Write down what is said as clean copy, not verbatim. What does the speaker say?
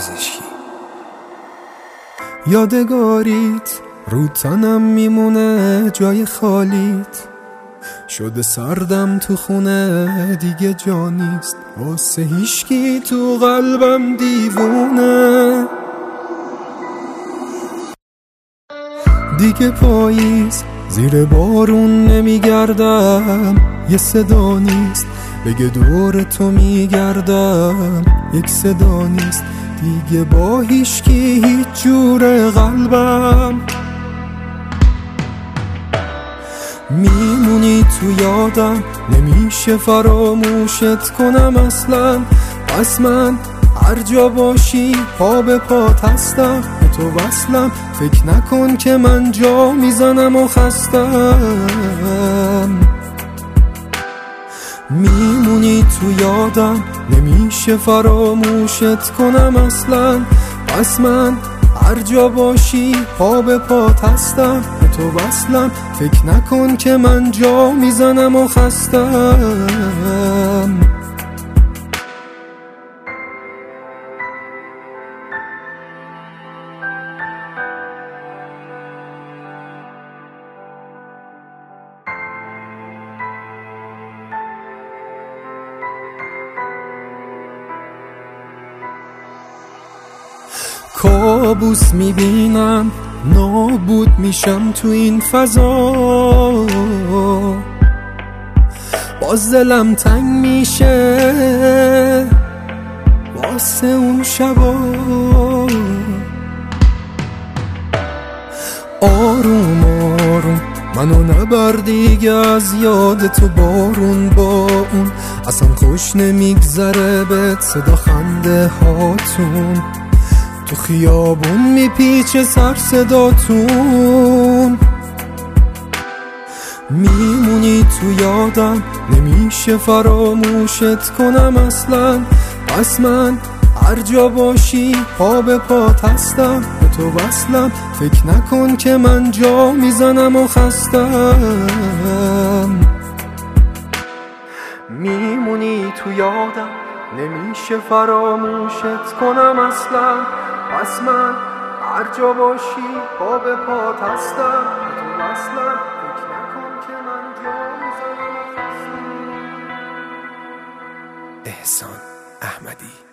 پزشکی. یادگاریت رو تنم میمونه جای خالیت، شده سردم تو خونه دیگه جا نیست، واسه هیشکی تو قلبم دیوونه. دیگه پاییز زیر بارون نمیگردم، یه صدا نیست بگه دور تو میگردم، یک صدا نیست دیگه با هیشکی هیچ جور قلبم. میمونی تو یادم نمیشه فراموشت کنم اصلا، پس من هر جا باشی پا به پات هستم، به تو وصلم فکر نکن که من جا میزنم و خستم. میمونی تو یادم نمیشه فراموشت کنم اصلا، پس من هر جا باشی پا به پات هستم، به تو وصلم فکر نکن که من جا میزنم و خستم. کابوس میبینم نابود میشم تو این فضا، باز دلم تنگ میشه واسه اون شبا. آروم آروم منو نبر دیگه از یاد تو بارون با اون، اصلا خوش نمیگذره بهت صدا خنده هاتون، تو خیابون میپیچه سر صداتون. میمونی تو یادم نمیشه فراموشت کنم اصلا، پس من هر جا باشی پا به پات هستم، به تو وصلم فکر نکن که من جا میزنم و خستم. میمونی تو یادم نمیشه فراموشت کنم اصلا، پس من هر جا باشی پا به پات هستم، به تو وصلم فکر نکن که من جا میزنم و خستم. احسان احمدی.